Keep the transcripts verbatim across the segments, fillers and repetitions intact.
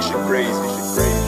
This shit crazy. This shit crazy.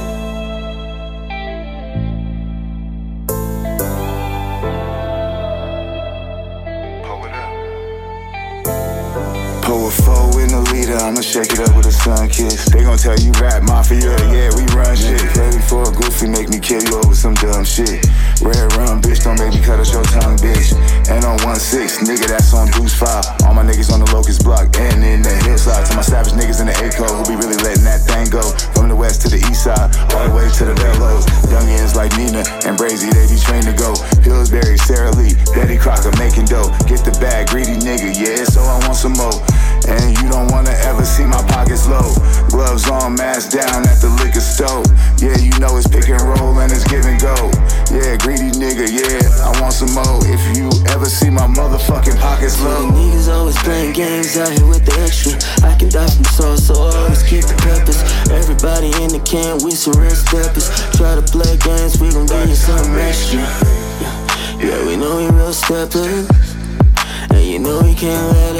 Pull a foe in the leader, I'ma shake it up with a sun kiss. They gon' tell you rap mafia, yeah, we run shit. Play me for a goofy, make me kill you over some dumb shit. Red rum, bitch, don't make me cut out your tongue, bitch. And on one six, nigga, that's on Deuce five. All my niggas on the Locust block and in the hillside. To my savage niggas in the A-Co who be really letting that thing go. From the west to the east side, all the way to the Bellows. Youngins like Nina and Brazy, they be trained to go. Pillsbury, Sarah Lee, Betty Crocker making dough. Get the bag, greedy nigga, yeah, so I want some more. And you don't wanna ever see my pockets low. Gloves on, mask down at the liquor store. Yeah, you know it's pick and roll and it's give and go. Yeah, greedy nigga, yeah, I want some more. If you ever see my motherfucking pockets low. The niggas always playing games out here with the extra. I can die from sauce, so I always keep the peppers. Everybody in the camp, we some real steppers. Try to play games, we gon' give you something extra. Yeah, yeah, we know we real steppers. And you know we can't let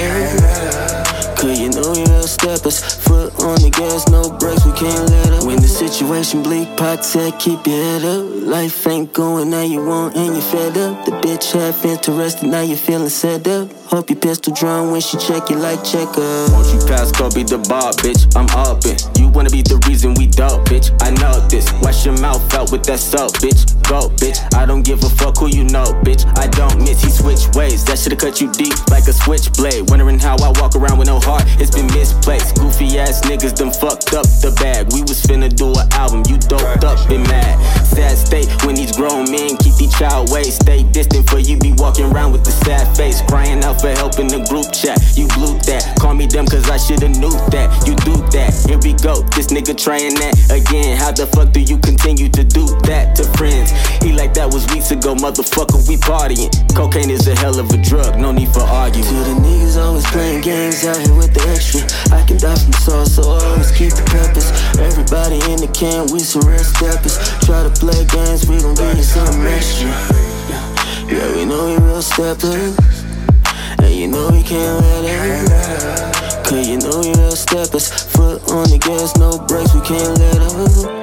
it. Cause you know we real steppers. Foot on the gas, no brakes, we can't let up. When the situation bleak, pot tech, keep your head up. Life ain't going how you want and you fed up. The bitch half interested, now you feeling set up. Hope your pistol drawn when she check you like checker. Won't you pass, go be the bar, bitch, I'm up it. You wanna be the reason we dope, bitch, I know this. Wash your mouth out with that soap, bitch, go, bitch. I don't give a fuck who you know, bitch, I don't miss. He switch ways, that should've cut you deep like a switchblade. Wondering how I walk around with no heart, it's been misplaced. Goofy ass niggas done fucked up the bag. We was finna do an album, you doped up, been mad. Sad state when these grown men keep these child ways. Stay distant for you be walking around with the sad face. Crying out for help in the group chat, you blew that. Call me dumb cause I shoulda knew that. You do that, here we go, this nigga trying that again. How the fuck do you continue to do that to friends? He like that was weeks ago, motherfucker, we partying. Cocaine is a hell of a drug, no need for arguing. To the niggas always playing games out here with the extra. I can die from sauce, so I always keep the peppers. Everybody in the camp, we some real steppers. Try to play games, we gon' give you something extra. Yeah, yeah, we know we real steppers. And you know we can't let it. Cause you know we real steppers. Foot on the gas, no brakes, we can't let up.